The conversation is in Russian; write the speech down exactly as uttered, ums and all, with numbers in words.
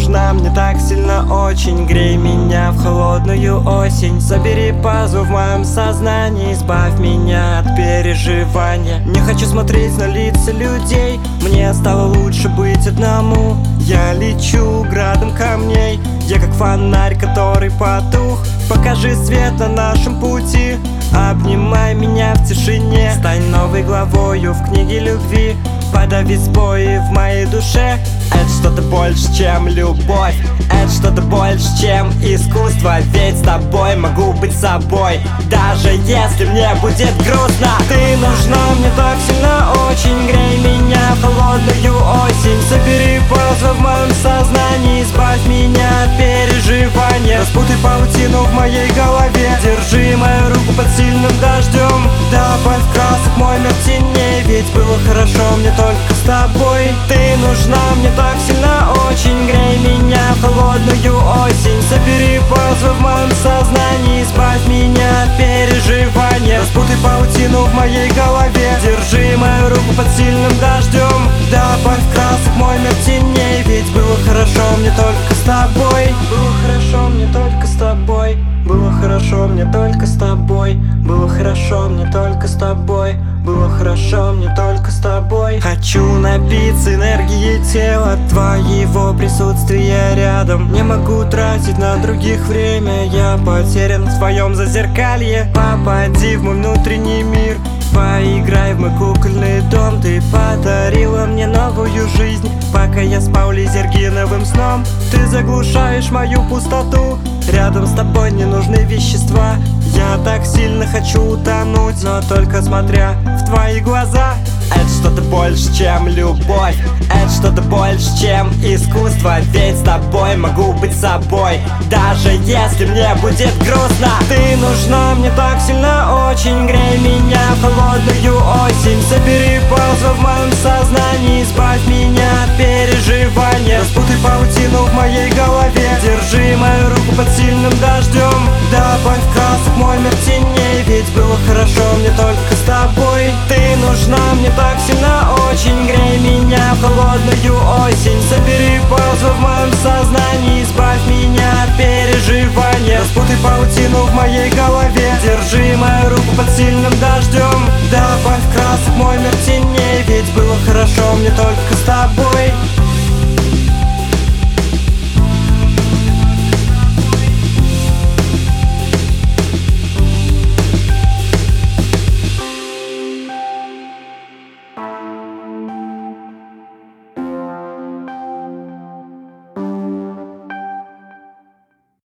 нужна мне так сильно очень. Грей меня в холодную осень. Собери пазу в моем сознании, избавь меня от переживания. Не хочу смотреть на лица людей, мне стало лучше быть одному. Я лечу градом камней, я как фонарь, который потух. Покажи свет на нашем пути, обнимай меня в тишине. Стань новой главою в книге любви, подави сбои в моей душе. Это что-то больше, чем любовь, это что-то больше, чем искусство. Ведь с тобой могу быть собой, даже если мне будет грустно. Ты нужна мне так сильно очень. Грей меня в холодную осень. Собери пазлы в моем сознании, избавь меня от переживания. Распутай паутину в моей голове, держи мою руку под сильным дождем. Добавь красок мой мир теней, ведь было хорошо мне только с тобой. Ты нужна мне так сильно очень. Грей меня в холодную осень. Собери пазлы в моем сознании, избавь меня от переживания. Распутай паутину в моей голове, держи мою руку под сильным дождем. Добавь красок мой мир теней, ведь было хорошо мне только с тобой. Было хорошо мне только с тобой. Было хорошо мне только с тобой. Было хорошо мне только с тобой. Было хорошо мне только с тобой. Хочу напиться энергией тела, твоего присутствия рядом. Не могу тратить на других время, я потерян в твоем зазеркалье. Попади в мой внутренний мир, поиграй в мой кукольный дом. Ты подарила мне новую жизнь, пока я спал лизергиновым сном. Ты заглушаешь мою пустоту, рядом с тобой не нужны вещества. Я так сильно хочу утонуть, но только смотря в твои глаза. Это что-то больше, чем любовь, это что-то больше, чем искусство. Ведь с тобой могу быть собой, даже если мне будет грустно. Ты нужна мне так сильно очень. Грей меня в холодную осень. Собери пазлы в моем сознании, избавь меня от переживания. Распутай паутину в моей голове, держи мою руку под сильным дождем. Добавь красок мой мир теней, ведь было хорошо мне только с тобой. Ты нужна мне так сильно очень. Грей меня в холодную осень. Собери пазлы в моем сознании, избавь меня от переживания. Распутай паутину в моей голове, держи мою руку под сильным дождем. Добавь красок мой мир теней, ведь было хорошо мне только с тобой.